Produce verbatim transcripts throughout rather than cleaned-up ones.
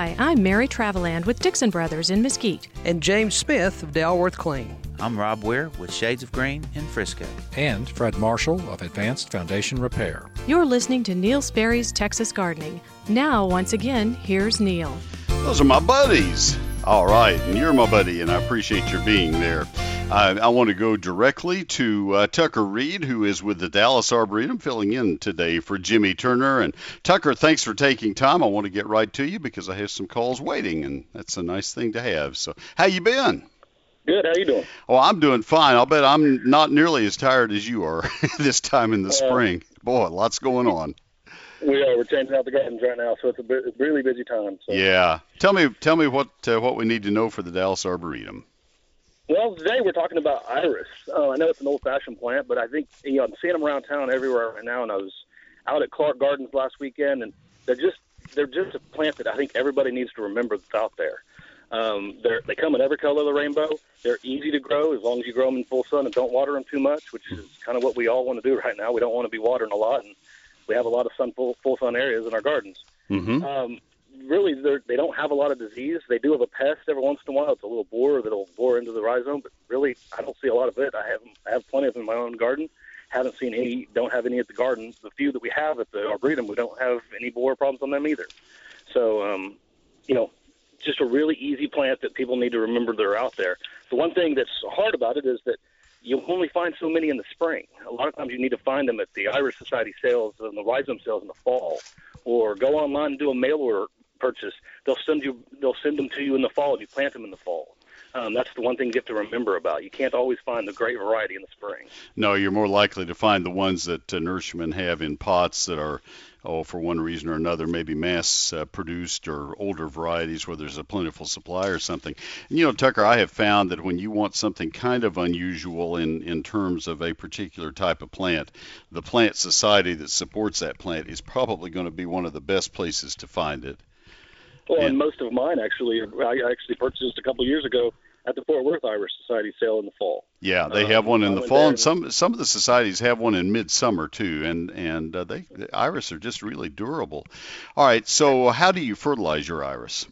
Hi, I'm Mary Traveland with Dixon Brothers in Mesquite. And James Smith of Dalworth Clean. I'm Rob Ware with Shades of Green in Frisco. And Fred Marshall of Advanced Foundation Repair. You're listening to Neil Sperry's Texas Gardening. Now, once again, here's Neil. Those are my buddies. All right, and you're my buddy, and I appreciate your being there. Uh, I want to go directly to uh, Tucker Reed, who is with the Dallas Arboretum, filling in today for Jimmy Turner. And Tucker, thanks for taking time. I want to get right to you because I have some calls waiting, and that's a nice thing to have. So, how you been? Good. How you doing? Oh, I'm doing fine. I'll bet I'm not nearly as tired as you are this time in the uh, spring. Boy, lots going on. We are. We're changing out the gardens right now, so it's a bit, it's a really busy time. So. Yeah. Tell me, tell me what uh, what we need to know for the Dallas Arboretum. Well, today we're talking about iris. Uh, I know it's an old-fashioned plant, but I think you know I'm seeing them around town everywhere right now. And I was out at Clark Gardens last weekend, and they're just they're just a plant that I think everybody needs to remember that's out there. Um, they they come in every color of the rainbow. They're easy to grow as long as you grow them in full sun and don't water them too much, which is kind of what we all want to do right now. We don't want to be watering a lot, and we have a lot of sun full, full sun areas in our gardens. Mm-hmm. Um, really, they don't have a lot of disease. They do have a pest every once in a while. It's a little borer that'll bore into the rhizome, but really, I don't see a lot of it. I have I have plenty of them in my own garden. Haven't seen any. Don't have any at the garden. The few that we have at the Arboretum, we don't have any borer problems on them either. So, um, you know, just a really easy plant that people need to remember they're out there. The one thing that's hard about it is that you only find so many in the spring. A lot of times you need to find them at the Iris Society sales and the rhizome sales in the fall, or go online and do a mail order purchase. They'll send you, they'll send them to you in the fall, and you plant them in the fall. Um, that's the one thing you have to remember about. You can't always find the great variety in the spring. No, you're more likely to find the ones that uh, nurserymen have in pots that are, oh, for one reason or another, maybe mass-produced uh, or older varieties where there's a plentiful supply or something. And, you know, Tucker, I have found that when you want something kind of unusual in, in terms of a particular type of plant, the plant society that supports that plant is probably going to be one of the best places to find it. Well, and, and most of mine, actually, I actually purchased a couple of years ago at the Fort Worth Iris Society sale in the fall. Yeah, they uh, have one in I the went fall, there and some some of the societies have one in midsummer too, and and uh, they the iris are just really durable. All right, so how do you fertilize your iris?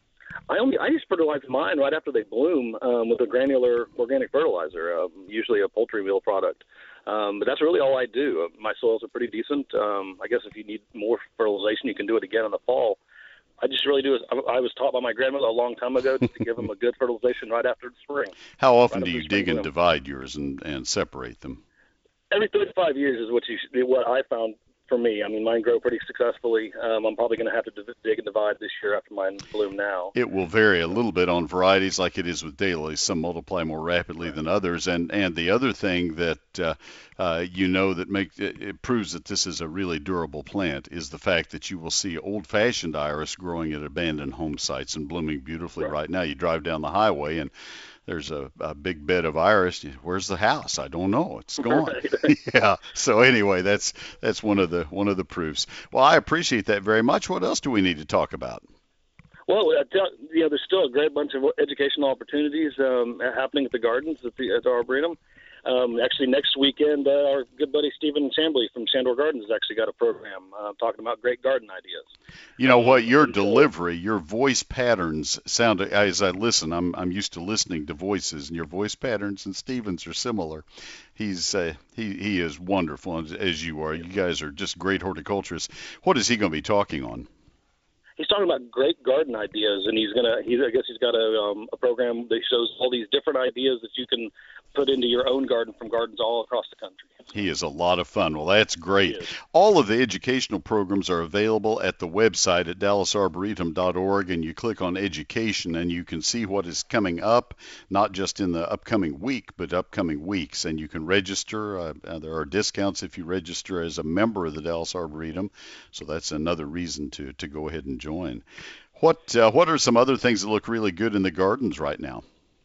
I only I just fertilize mine right after they bloom um, with a granular organic fertilizer, um, usually a poultry meal product. Um, but that's really all I do. Uh, my soils are pretty decent. Um, I guess if you need more fertilization, you can do it again in the fall. I just really do is I, I was taught by my grandmother a long time ago to give them a good fertilization right after the spring. How often right do you dig and divide yours and, and separate them? Every thirty-five years is what you should, what I found for me. I mean, mine grow pretty successfully. Um, I'm probably going to have to dig and divide this year after mine bloom now. It will vary a little bit on varieties like it is with dahlias. Some multiply more rapidly than others. And, and the other thing that uh, uh, you know that makes it, it proves that this is a really durable plant is the fact that you will see old-fashioned iris growing at abandoned home sites and blooming beautifully right, right now. You drive down the highway and there's a, a big bed of iris. Where's the house? I don't know. It's gone. Right. Yeah. So anyway, that's that's one of the one of the proofs. Well, I appreciate that very much. What else do we need to talk about? Well, uh, tell, you know, there's still a great bunch of educational opportunities um, happening at the gardens at the, at the Arboretum. Um, actually, next weekend, uh, our good buddy Stephen Chambly from Sandor Gardens has actually got a program uh, talking about great garden ideas. You know what? Your delivery, your voice patterns sound, as I listen, I'm I'm used to listening to voices, and your voice patterns and Stephen's are similar. He's uh, he he is wonderful, as you are. You guys are just great horticulturists. What is he going to be talking on? He's talking about great garden ideas, and he's gonna. He's, I guess he's got a um, a program that shows all these different ideas that you can put into your own garden from gardens all across the country. He is a lot of fun. Well, that's great. All of the educational programs are available at the website at dallas arboretum dot org, and you click on education, and you can see what is coming up, not just in the upcoming week, but upcoming weeks. And you can register. Uh, uh, there are discounts if you register as a member of the Dallas Arboretum, so that's another reason to, to go ahead and join. What uh, what are some other things that look really good in the gardens right now?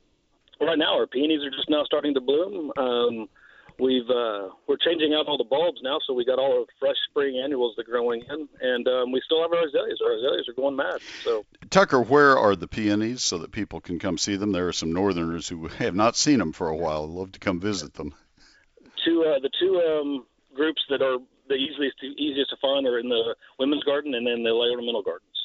Right now, our peonies are just now starting to bloom. Um, we've uh, we're changing out all the bulbs now, so we got all our fresh spring annuals that are growing in, and um, we still have our azaleas. Our azaleas are going mad. So, Tucker, where are the peonies so that people can come see them? There are some northerners who have not seen them for a while. I'd love to come visit them. Two uh, the two um, groups that are the easiest to, easiest to find are in the women's garden and then the ornamental gardens.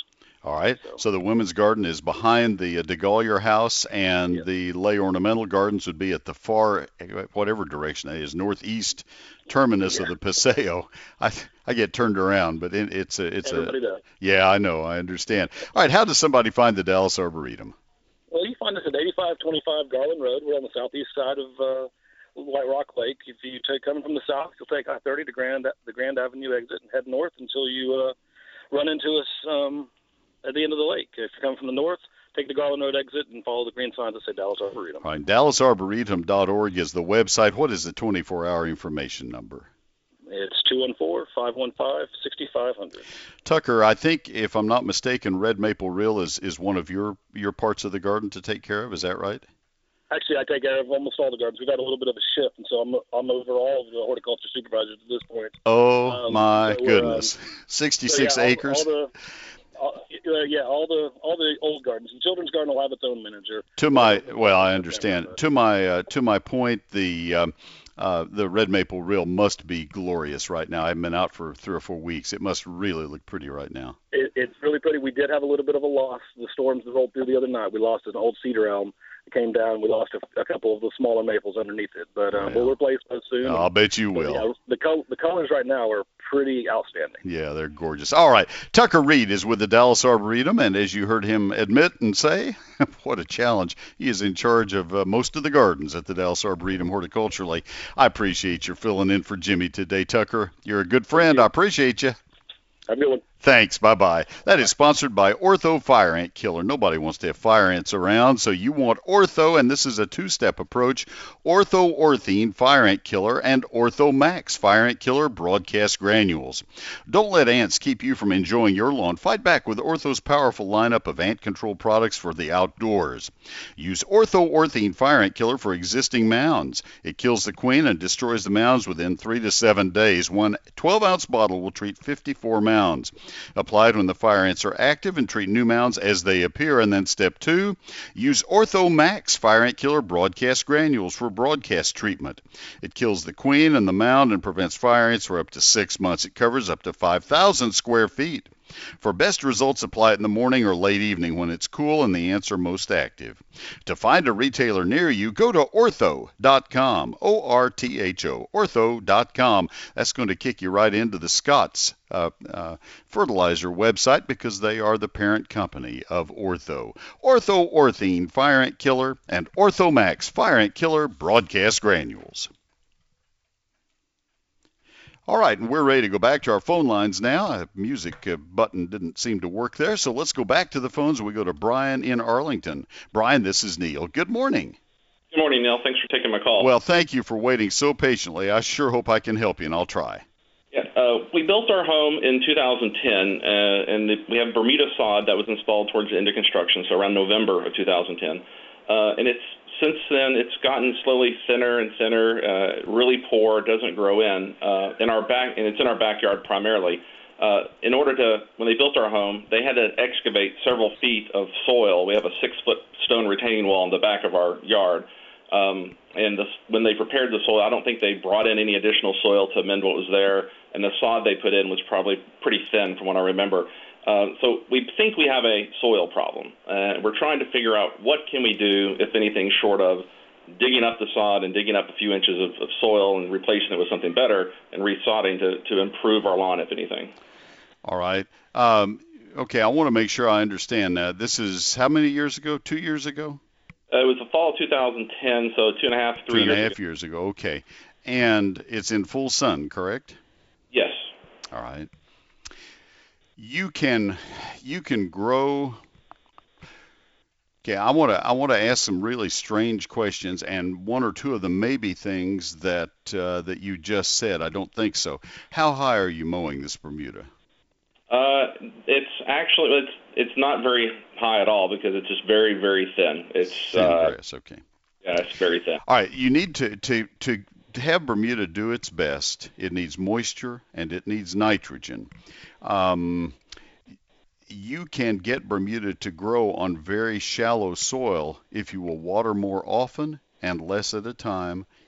All right. So, So the women's garden is behind the uh, DeGollier house, and Yep. the lay ornamental gardens would be at the far, whatever direction that is, northeast terminus of Yeah. the Paseo. I I get turned around, but it, it's a it's everybody a does. yeah, I know, I understand. All right. How does somebody find the Dallas Arboretum? Well, you find us at eighty-five twenty-five Garland Road. We're on the southeast side of uh, White Rock Lake. If you take coming from the south, you'll take I thirty to Grand the Grand Avenue exit and head north until you uh, run into us um, at the end of the lake. If you're coming from the north, take the Garland Road exit and follow the green signs that say Dallas Arboretum. All right. Dallas Arboretum dot org is the website. What is the twenty-four hour information number? It's two one four, five one five, six five zero zero. Tucker, I think if I'm not mistaken, Red Maple Reel is, is one of your, your parts of the garden to take care of. Is that right? Actually, I take care of almost all the gardens. We've had a little bit of a shift, and so I'm I'm over all of the horticulture supervisors at this point. Oh Um, my so, um, goodness, So, sixty-six yeah, all- acres. All, the, all, uh, yeah, all the all the old gardens. The children's garden will have its own manager. To my well, I understand. To my uh, to my point, the um, uh, the Red Maple Reel must be glorious right now. I haven't been out for three or four weeks. It must really look pretty right now. It, it's really pretty. We did have a little bit of a loss. The storms that rolled through the other night. We lost an old cedar elm. It came down. We lost a, a couple of the smaller maples underneath it, but um, Well, we'll replace those soon. I'll bet you But, will. yeah, the col- the colors right now are pretty outstanding. Yeah, they're gorgeous. All right. Tucker Reed is with the Dallas Arboretum, and as you heard him admit and say, what a challenge. He is in charge of uh, most of the gardens at the Dallas Arboretum horticulturally. I appreciate your filling in for Jimmy today, Tucker. You're a good friend. I appreciate you. Have a good one. Thanks. Bye-bye. That is sponsored by Ortho Fire Ant Killer. Nobody wants to have fire ants around, so you want Ortho, and this is a two-step approach. Ortho Orthene Fire Ant Killer and Ortho Max Fire Ant Killer Broadcast Granules. Don't let ants keep you from enjoying your lawn. Fight back with Ortho's powerful lineup of ant control products for the outdoors. Use Ortho Orthene Fire Ant Killer for existing mounds. It kills the queen and destroys the mounds within three to seven days. One twelve-ounce bottle will treat fifty-four mounds. Applied when the fire ants are active and treat new mounds as they appear. And then step two, use Ortho Max Fire Ant Killer Broadcast Granules for broadcast treatment. It kills the queen and the mound and prevents fire ants for up to six months. It covers up to five thousand square feet. For best results, apply it in the morning or late evening when it's cool and the ants are most active. To find a retailer near you, go to ortho dot com, O R T H O, ortho dot com. That's going to kick you right into the Scotts uh, uh, fertilizer website because they are the parent company of Ortho. Ortho Orthene Fire Ant Killer and Ortho Max Fire Ant Killer Broadcast Granules. All right, and we're ready to go back to our phone lines now. A music uh, button didn't seem to work there, so let's go back to the phones. We go to Brian in Arlington. Brian, this is Neil. Good morning. Good morning, Neil. Thanks for taking my call. Well, thank you for waiting so patiently. I sure hope I can help you, and I'll try. Yeah, uh, we built our home in two thousand ten, uh, and the, we have Bermuda sod that was installed towards the end of construction, so around November of two thousand ten. Uh, and it's since then it's gotten slowly thinner and thinner, uh, really poor, doesn't grow in. Uh, in our back, and it's in our backyard primarily. Uh, in order to, when they built our home, they had to excavate several feet of soil. We have a six-foot stone retaining wall in the back of our yard. Um, and the, when they prepared the soil, I don't think they brought in any additional soil to amend what was there. And the sod they put in was probably pretty thin from what I remember. Uh, so we think we have a soil problem. Uh, we're trying to figure out what can we do, if anything, short of digging up the sod and digging up a few inches of, of soil and replacing it with something better and resodding to, to improve our lawn, if anything. All right. Um, okay, I want to make sure I understand that. This is how many years ago? Two years ago? Uh, it was the fall of two thousand ten, so two and a half, three Two and years a half ago. years ago. Okay. And it's in full sun, correct? Yes. All right. You can you can grow. Okay, I want to I want to ask some really strange questions, and one or two of them may be things that uh, that you just said. I don't think so. How high are you mowing this Bermuda? Uh, it's actually it's it's not very high at all because it's just very very thin. It's Thin uh, grass. Okay. yeah, it's very thin. All right. You need to to to have Bermuda do its best. It needs moisture and it needs nitrogen. Um, you can get Bermuda to grow on very shallow soil if you will water more often and less at a time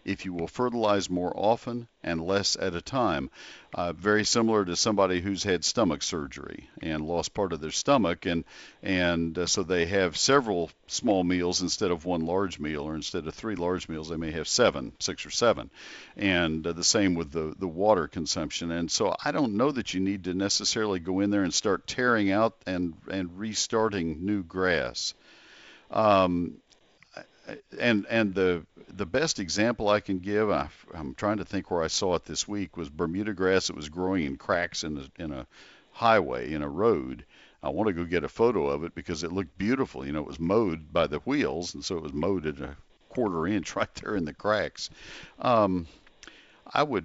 if you will fertilize more often and less at a time. Uh, very similar to somebody who's had stomach surgery and lost part of their stomach, and and uh, so they have several small meals instead of one large meal, or instead of three large meals, they may have seven, six or seven, and uh, the same with the the water consumption. And so I don't know that you need to necessarily go in there and start tearing out and and restarting new grass. Um, and and the the best example I can give, I, I'm trying to think where I saw it this week, was Bermuda grass that was growing in cracks in a, in a highway, in a road. I want to go get a photo of it because it looked beautiful. You know, it was mowed by the wheels, and so it was mowed at a quarter inch right there in the cracks. Um, I would.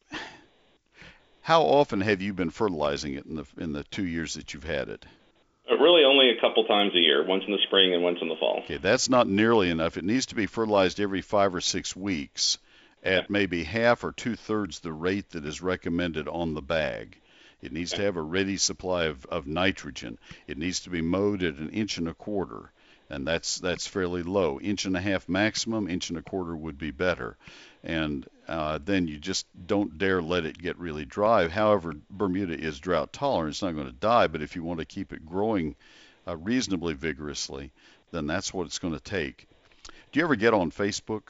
How often have you been fertilizing it in the in the two years that you've had it? Really only a couple times a year, once in the spring and once in the fall. Okay, that's not nearly enough. It needs to be fertilized every five or six weeks at Okay. maybe half or two-thirds the rate that is recommended on the bag. It needs Okay. to have a ready supply of, of nitrogen. It needs to be mowed at an inch and a quarter, and that's that's fairly low. Inch and a half maximum, inch and a quarter would be better. And uh, then you just don't dare let it get really dry. However, Bermuda is drought tolerant. It's not going to die, but if you want to keep it growing uh, reasonably vigorously, then that's what it's going to take. Do you ever get on Facebook?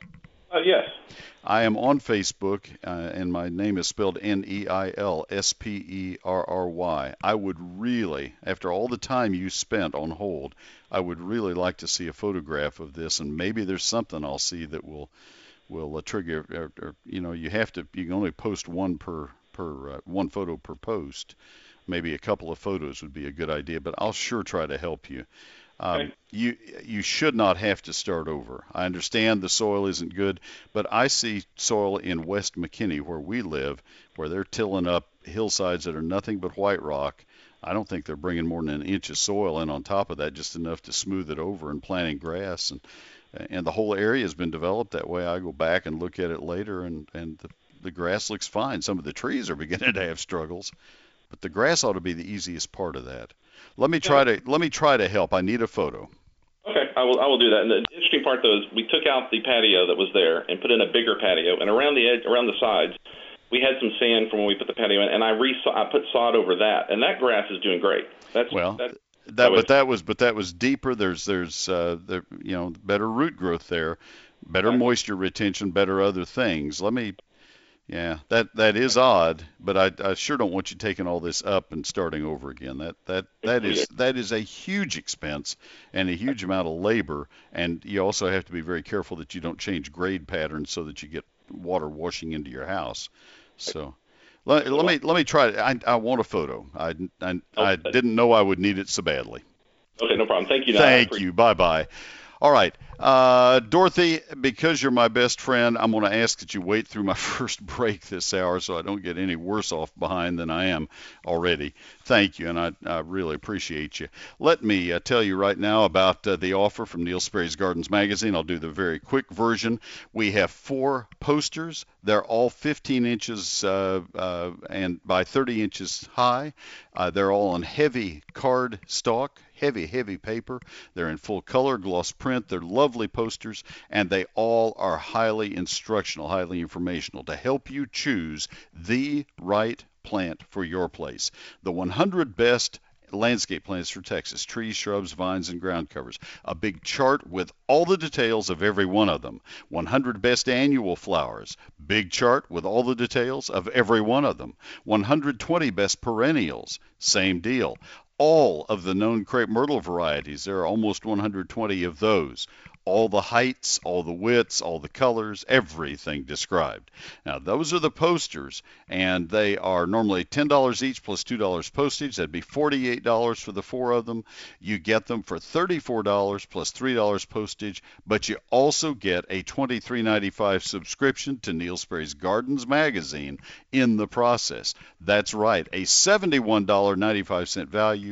Uh, yes. I am on Facebook, uh, and my name is spelled N E I L S P E R R Y. I would really, after all the time you spent on hold, I would really like to see a photograph of this, and maybe there's something I'll see that will will uh, trigger. Or, or, you know, you have to. You can only post one per per uh, one photo per post. Maybe a couple of photos would be a good idea, but I'll sure try to help you. Um, Okay. you you should not have to start over. I understand the soil isn't good, but I see soil in West McKinney, where we live, where they're tilling up hillsides that are nothing but white rock. I don't think they're bringing more than an inch of soil in on top of that, just enough to smooth it over and planting grass. And and the whole area has been developed that way. I go back and look at it later, and and the, the grass looks fine. Some of the trees are beginning to have struggles, but the grass ought to be the easiest part of that. Let me try to let me try to help. I need a photo. Okay, I will I will do that. And the interesting part, though, is we took out the patio that was there and put in a bigger patio, and around the edge, around the sides, we had some sand from when we put the patio in, and I re I put sod over that, and that grass is doing great. That's Well, that's, that that was- but that was but that was deeper. There's there's uh, there, you know, better root growth there, better Right. moisture retention, better other things. Let me. Yeah, that that is odd, but I, I sure don't want you taking all this up and starting over again. That that that is that is a huge expense and a huge amount of labor, and you also have to be very careful that you don't change grade patterns so that you get water washing into your house. So let, let me let me try it. I I want a photo. I I, I Okay. didn't know I would need it so badly. Okay, no problem. Thank you. Don. I Thank appreciate you. Bye bye. All right. Uh, Dorothy, because you're my best friend, I'm going to ask that you wait through my first break this hour so I don't get any worse off behind than I am already. Thank you, and I, I really appreciate you. Let me uh, tell you right now about uh, the offer from Neil Sperry's Gardens Magazine. I'll do the very quick version. We have four posters. They're all fifteen inches uh, uh, and by thirty inches high. Uh, they're all on heavy card stock. Heavy, heavy paper. They're in full color, gloss print. They're lovely posters, and they all are highly instructional, highly informational to help you choose the right plant for your place. The one hundred best landscape plants for Texas: trees, shrubs, vines, and ground covers. A big chart with all the details of every one of them. one hundred best annual flowers. Big chart with all the details of every one of them. one hundred twenty best perennials. Same deal. All of the known crepe myrtle varieties. There are almost one hundred twenty of those. All the heights, all the widths, all the colors, everything described. Now, those are the posters, and they are normally ten dollars each plus two dollars postage. That'd be forty-eight dollars for the four of them. You get them for thirty-four dollars plus three dollars postage, but you also get a twenty-three ninety-five subscription to Neil Sperry's Gardens Magazine in the process. That's right, a seventy-one ninety-five value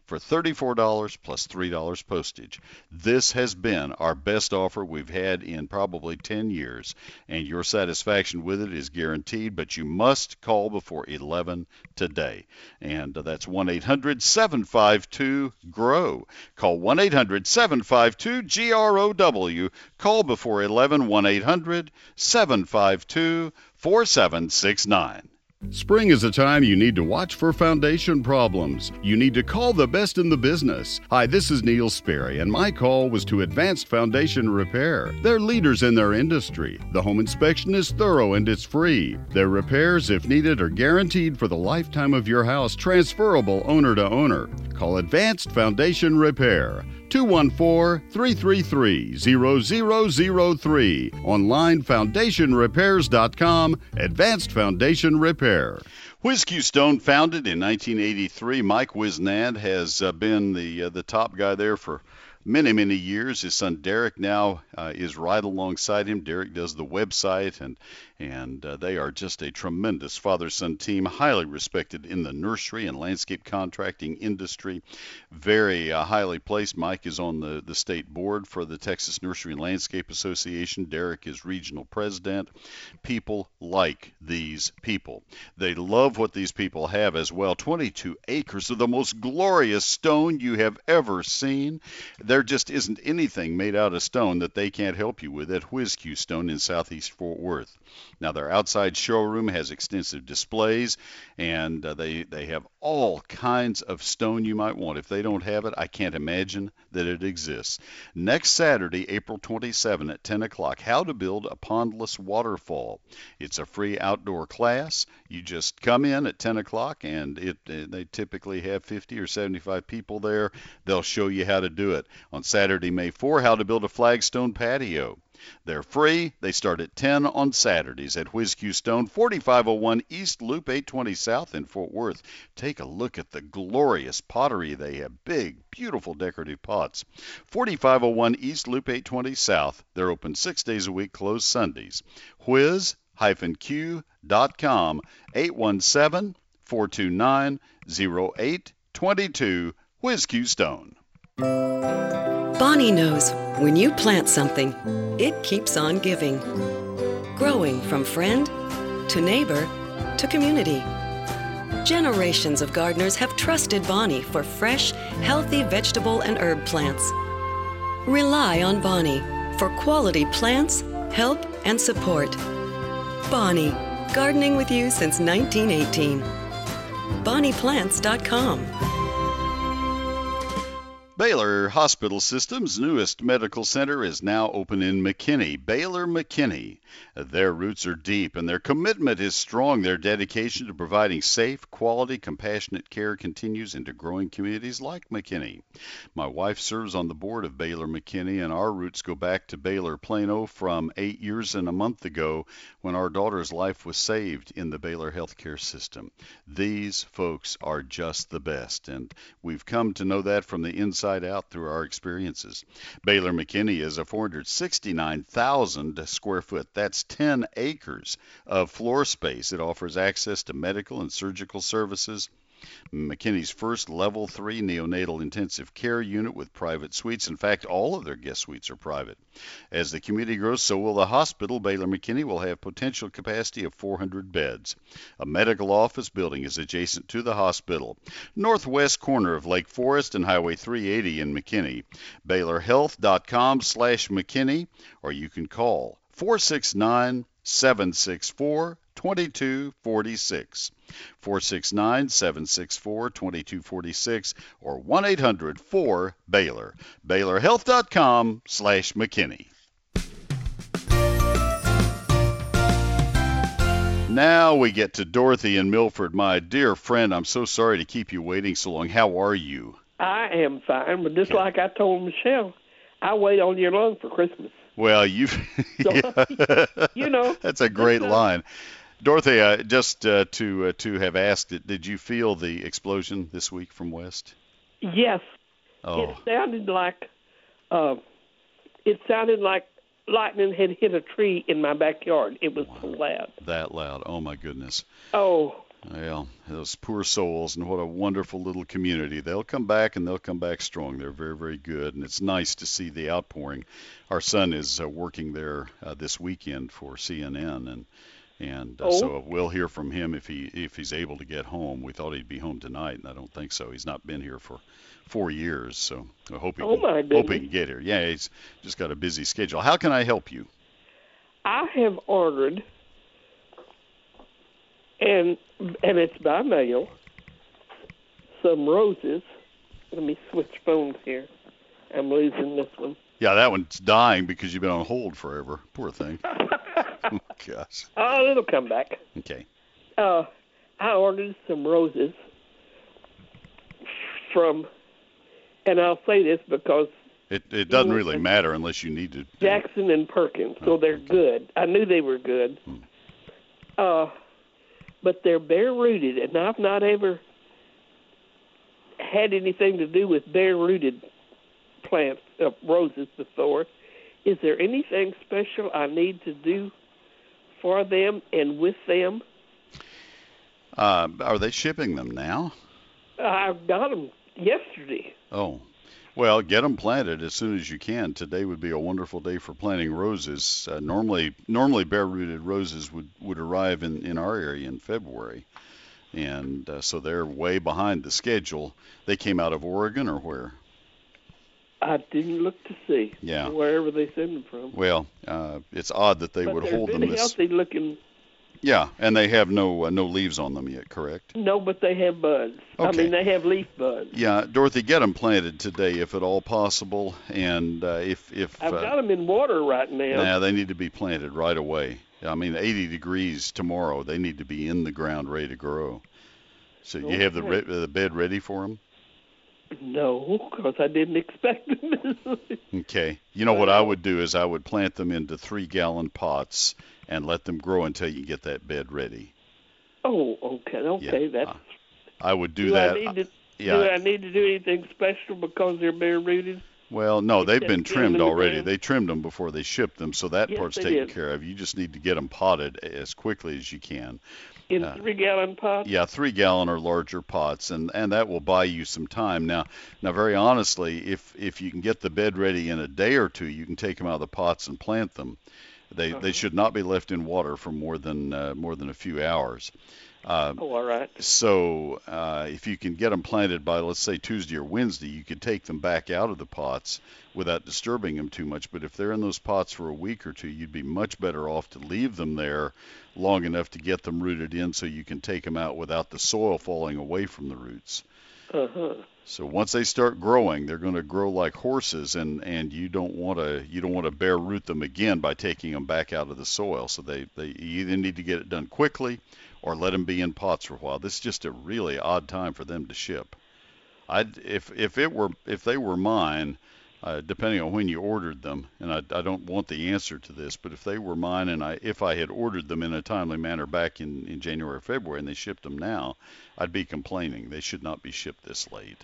for thirty-four dollars plus three dollars postage. This has been our best offer we've had in probably ten years, and your satisfaction with it is guaranteed, but you must call before eleven today. And uh, that's one eight hundred seven five two G R O W. Call one eight hundred seven five two G R O W. Call before eleven, one eight hundred seven five two four seven six nine. Spring is a time you need to watch for foundation problems. You need to call the best in the business. Hi, this is Neil Sperry, and my call was to Advanced Foundation Repair. They're leaders in their industry. The home inspection is thorough and it's free. Their repairs, if needed, are guaranteed for the lifetime of your house, transferable owner to owner. Call Advanced Foundation Repair. two one four, three three three, zero zero zero three. Online, foundation repairs dot com. Advanced Foundation Repair. Whiz-Q Stone, founded in nineteen eighty-three. Mike Wisnand has uh, been the uh, the top guy there for many, many years. His son Derek now uh, is right alongside him. Derek does the website, and and uh, they are just a tremendous father-son team, highly respected in the nursery and landscape contracting industry. Very uh, highly placed. Mike is on the, the state board for the Texas Nursery and Landscape Association. Derek is regional president. People like these people. They love what these people have as well. twenty-two acres of the most glorious stone you have ever seen. There just isn't anything made out of stone that they can't help you with at Whiz-Q Stone in Southeast Fort Worth. Now, their outside showroom has extensive displays, and uh, they, they have all kinds of stone you might want. If they don't have it, I can't imagine that it exists. Next Saturday, April twenty-seventh at ten o'clock, How to Build a Pondless Waterfall. It's a free outdoor class. You just come in at ten o'clock, and it uh, they typically have fifty or seventy-five people there. They'll show you how to do it. On Saturday, May fourth, How to Build a Flagstone Patio. They're free. They start at ten on Saturdays at Whiz-Q Stone, forty-five oh one East Loop, eight twenty South in Fort Worth. Take a look at the glorious pottery they have. Big, beautiful decorative pots. forty-five oh one East Loop, eight twenty South. They're open six days a week, closed Sundays. whiz q dot com, eight one seven, four two nine, oh eight two two. Whiz-Q Stone. Bonnie knows when you plant something, it keeps on giving. Growing from friend to neighbor to community. Generations of gardeners have trusted Bonnie for fresh, healthy vegetable and herb plants. Rely on Bonnie for quality plants, help, and support. Bonnie, gardening with you since nineteen eighteen. bonnie plants dot com. Baylor Hospital System's newest medical center is now open in McKinney. Baylor McKinney. Their roots are deep and their commitment is strong. Their dedication to providing safe, quality, compassionate care continues into growing communities like McKinney. My wife serves on the board of Baylor McKinney, and our roots go back to Baylor Plano from eight years and a month ago when our daughter's life was saved in the Baylor healthcare system. These folks are just the best, and we've come to know that from the inside out through our experiences. Baylor McKinney is a four hundred sixty-nine thousand square foot, that's ten acres of floor space. It offers access to medical and surgical services. McKinney's first level three neonatal intensive care unit with private suites. In fact, all of their guest suites are private. As the community grows, so will the hospital. Baylor McKinney will have potential capacity of four hundred beds. A medical office building is adjacent to the hospital. Northwest corner of Lake Forest and Highway three eighty in McKinney. Baylor Health dot com slash McKinney, or you can call four six nine, seven six four, two two four six. four six nine, seven six four, two two four six or one eight hundred four Baylor. Baylor Health dot com slash McKinney. Now we get to Dorothy in Milford. My dear friend, I'm so sorry to keep you waiting so long. How are you? I am fine, but just like I told Michelle, I wait all year long for Christmas. Well, you've, so, you know. That's a great line. Dorothy, uh, just uh, to uh, to have asked it, did you feel the explosion this week from West? Yes. Oh. It sounded like uh, it sounded like lightning had hit a tree in my backyard. It was Wow. so loud. That loud. Oh, my goodness. Oh, Well, those poor souls, and what a wonderful little community. They'll come back, and they'll come back strong. They're very, very good, and it's nice to see the outpouring. Our son is uh, working there uh, this weekend for C N N, and and uh, Oh. so we'll hear from him if he if he's able to get home. We thought he'd be home tonight, and I don't think so. He's not been here for four years, so I hope he Oh, can, my hope he goodness. can get here. Yeah, he's just got a busy schedule. How can I help you? I have ordered, and and it's by mail, some roses. Let me switch phones here. I'm losing this one. Yeah, that one's dying because you've been on hold forever. Poor thing. Oh, gosh. Oh, it'll come back. Okay. Uh, I ordered some roses from, and I'll say this because It it doesn't You- really matter unless you need to. Jackson and Perkins, so they're good. I knew they were good. Hmm. Uh, but they're bare rooted, and I've not ever had anything to do with bare rooted plants, uh, roses before. Is there anything special I need to do for them and with them? Uh, are they shipping them now? I got them yesterday. Oh, well, get them planted as soon as you can. Today would be a wonderful day for planting roses. Uh, normally, normally bare-rooted roses would, would arrive in, in our area in February, and uh, so they're way behind the schedule. They came out of Oregon or where? I didn't look to see Yeah. wherever they send them from. Well, uh, it's odd that they but would they're hold them really this. healthy looking. Yeah, and they have no uh, no leaves on them yet, correct? No, but they have buds. I Okay. mean, they have leaf buds. Yeah, Dorothy, get them planted today if at all possible, and uh, if if I've uh, got them in water right now. Nah, they need to be planted right away. I mean, eighty degrees tomorrow. They need to be in the ground, ready to grow. So you have the re- the bed ready for them? No, because I didn't expect them. Okay. You know what I would do is I would plant them into three-gallon pots and let them grow until you get that bed ready. Oh, okay, okay. Yeah, That's. I would do, do that. I need to? yeah. Do I need to do anything special because they're bare rooted? Well, no, they've been Just get 'em trimmed in the already. ground? They trimmed them before they shipped them, so that Yes, part's they taken did. care of. You just need to get them potted as quickly as you can. In Uh, three gallon pots? Yeah, three gallon or larger pots, and, and that will buy you some time. Now, now, very honestly, if if you can get the bed ready in a day or two, you can take them out of the pots and plant them. They Uh-huh. they should not be left in water for more than uh, more than a few hours. Uh, Oh, all right. so uh, if you can get them planted by, let's say, Tuesday or Wednesday, you could take them back out of the pots without disturbing them too much. But if they're in those pots for a week or two, you'd be much better off to leave them there long enough to get them rooted in so you can take them out without the soil falling away from the roots. Uh-huh. So once they start growing, they're going to grow like horses, and, and you don't want to you don't want to bare root them again by taking them back out of the soil. So they, they you either need to get it done quickly or let them be in pots for a while. This is just a really odd time for them to ship. I'd if if it were if they were mine, uh, depending on when you ordered them, and I, I don't want the answer to this, but if they were mine and I if I had ordered them in a timely manner back in, in January or February and they shipped them now, I'd be complaining. They should not be shipped this late.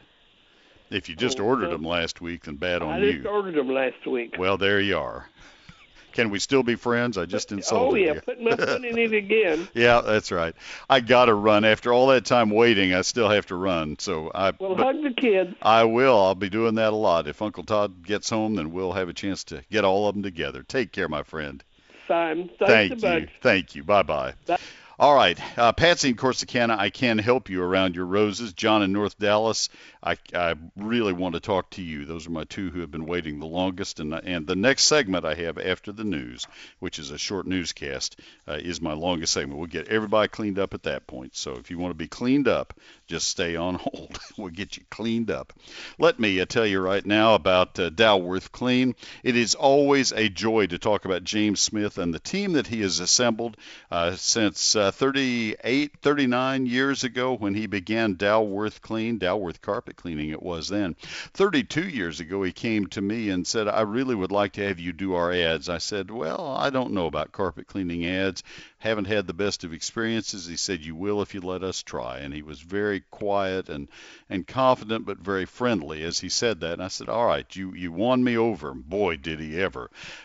If you just Oh, ordered well, them last week, then bad on I you. just ordered them last week. Well, there you are. Can we still be friends? I just insulted Oh, yeah, you. put my foot in it again. Yeah, that's right. I got to run. After all that time waiting, I still have to run. So I Well, but hug the kids. I will. I'll be doing that a lot. If Uncle Todd gets home, then we'll have a chance to get all of them together. Take care, my friend. Fine. Thanks Thank a you. bunch. Thank you. Bye-bye. Bye. All right. Uh, Patsy in Corsicana, I can help you around your roses. John in North Dallas, I, I really want to talk to you. Those are my two who have been waiting the longest. And, and the next segment I have after the news, which is a short newscast, uh, is my longest segment. We'll get everybody cleaned up at that point. So if you want to be cleaned up, just stay on hold. We'll get you cleaned up. Let me uh, tell you right now about uh, Dalworth Clean. It is always a joy to talk about James Smith and the team that he has assembled uh, since uh, thirty-eight, thirty-nine years ago when he began Dalworth Clean, Dalworth Carpet Cleaning it was then. thirty-two years ago he came to me and said, I really would like to have you do our ads. I said, well, I don't know about carpet cleaning ads. Haven't had the best of experiences. He said, you will if you let us try. And he was very quiet and, and confident, but very friendly as he said that. And I said, all right, you, you won me over. Boy, did he ever.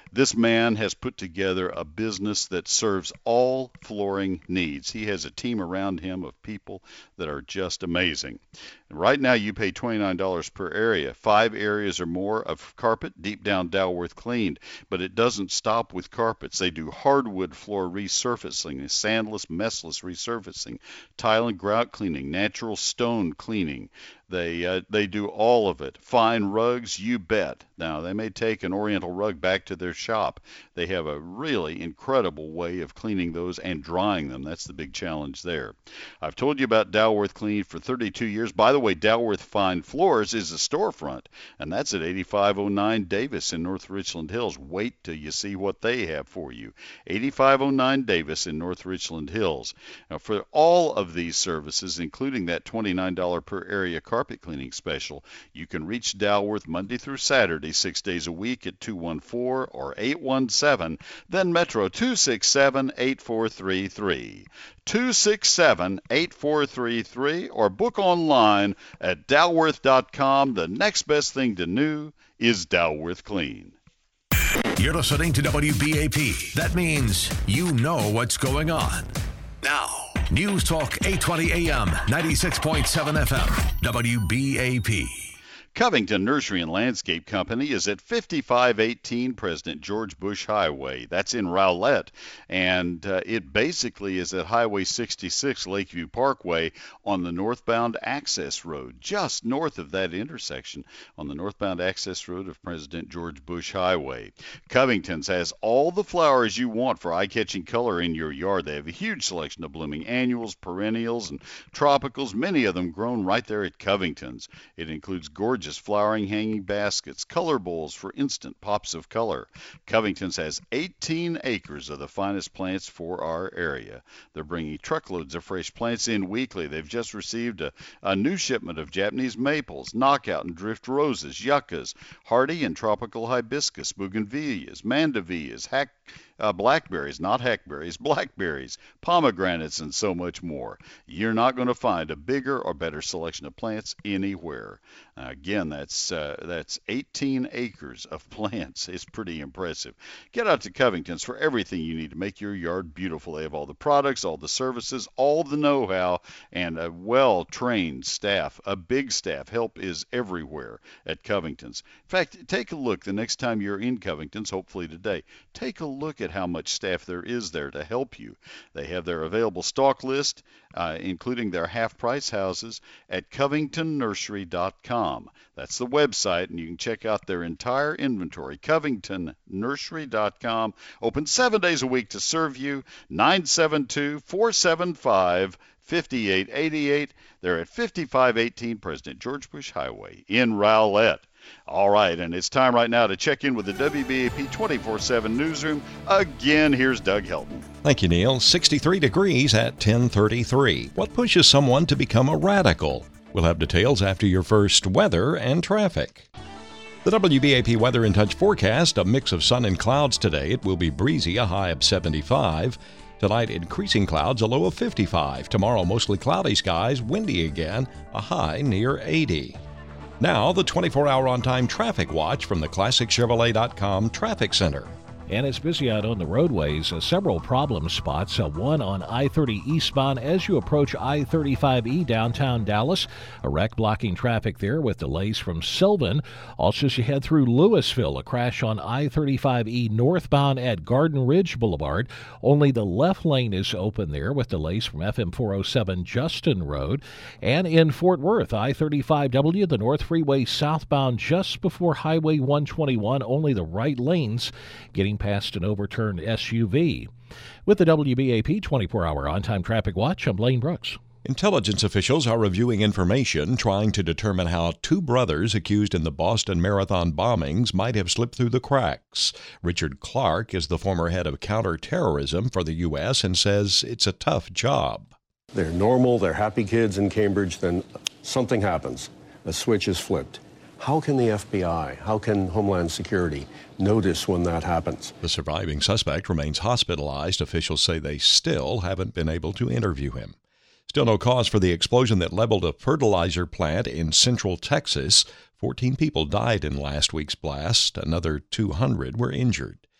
This man has put together a business that serves all flooring needs. He has a team around him of people that are just amazing. And right now you pay twenty-nine dollars per area, five areas or more of carpet, deep down Dalworth cleaned. But it doesn't stop with carpets. They do hardwood floor resurfacing, sandless, messless resurfacing, tile and grout cleaning, natural stone cleaning. They uh, they do all of it. Fine rugs, you bet. Now, they may take an Oriental rug back to their shop. They have a really incredible way of cleaning those and drying them. That's the big challenge there. I've told you about Dalworth Clean for thirty-two years. By the way, Dalworth Fine Floors is a storefront, and that's at eighty-five oh nine Davis in North Richland Hills. Wait till you see what they have for you. eighty-five oh nine Davis in North Richland Hills. Now, for all of these services, including that twenty-nine dollars per area carpet cleaning special, you can reach Dalworth Monday through Saturday, six days a week at two one four or eight one seven, then Metro two six seven, eight four three three. two six seven, eight four three three, or book online at dalworth dot com. The next best thing to new is Dalworth Clean. You're listening to W B A P. That means you know what's going on. Now, News Talk eight twenty A M, ninety-six point seven F M, W B A P. Covington Nursery and Landscape Company is at fifty-five eighteen President George Bush Highway. That's in Rowlett, and uh, it basically is at Highway sixty-six Lakeview Parkway on the northbound access road, just north of that intersection on the northbound access road of President George Bush Highway. Covington's has all the flowers you want for eye-catching color in your yard. They have a huge selection of blooming annuals, perennials, and tropicals, many of them grown right there at Covington's. It includes gorgeous Gorgeous flowering hanging baskets, color bowls for instant pops of color. Covington's has eighteen acres of the finest plants for our area. They're bringing truckloads of fresh plants in weekly. They've just received a, a new shipment of Japanese maples, knockout and drift roses, yuccas, hardy and tropical hibiscus, bougainvilleas, mandevillas, hack Uh, blackberries, not hackberries, blackberries, pomegranates, and so much more. You're not going to find a bigger or better selection of plants anywhere. Uh, again, that's uh, that's eighteen acres of plants. It's pretty impressive. Get out to Covington's for everything you need to make your yard beautiful. They have all the products, all the services, all the know-how, and a well-trained staff, a big staff. Help is everywhere at Covington's. In fact, take a look the next time you're in Covington's, hopefully today. Take a look at how much staff there is there to help you. They have their available stock list, uh, including their half-price houses, at covington nursery dot com. That's the website, and you can check out their entire inventory, covington nursery dot com. Open seven days a week to serve you, nine seven two, four seven five, five eight eight eight. They're at fifty-five eighteen President George Bush Highway in Rowlett. All right, and it's time right now to check in with the W B A P twenty-four seven newsroom. Again, here's Doug Helton. Thank you, Neil. sixty-three degrees at ten thirty-three. What pushes someone to become a radical? We'll have details after your first weather and traffic. The W B A P Weather in Touch forecast, a mix of sun and clouds today. It will be breezy, a high of seventy-five. Tonight, increasing clouds, a low of fifty-five. Tomorrow, mostly cloudy skies, windy again, a high near eighty. Now, the twenty-four hour on-time traffic watch from the classic chevrolet dot com Traffic Center. And it's busy out on the roadways. Uh, several problem spots. Uh, one on I thirty eastbound as you approach I thirty-five E downtown Dallas. A wreck blocking traffic there with delays from Sylvan. Also, as you head through Louisville, a crash on I thirty-five E northbound at Garden Ridge Boulevard. Only the left lane is open there with delays from F M four oh seven Justin Road. And in Fort Worth, I thirty-five W, the North Freeway southbound just before Highway one twenty-one. Only the right lanes getting past an overturned S U V. With the W B A P twenty-four hour on-time traffic watch, I'm Blaine Brooks. Intelligence officials are reviewing information trying to determine how two brothers accused in the Boston Marathon bombings might have slipped through the cracks. Richard Clark is the former head of counterterrorism for the U S and says it's a tough job. They're normal, they're happy kids in Cambridge, then something happens. A switch is flipped. How can the F B I, how can Homeland Security notice when that happens? The surviving suspect remains hospitalized. Officials say they still haven't been able to interview him. Still no cause for the explosion that leveled a fertilizer plant in central Texas. fourteen people died in last week's blast. Another two hundred were injured.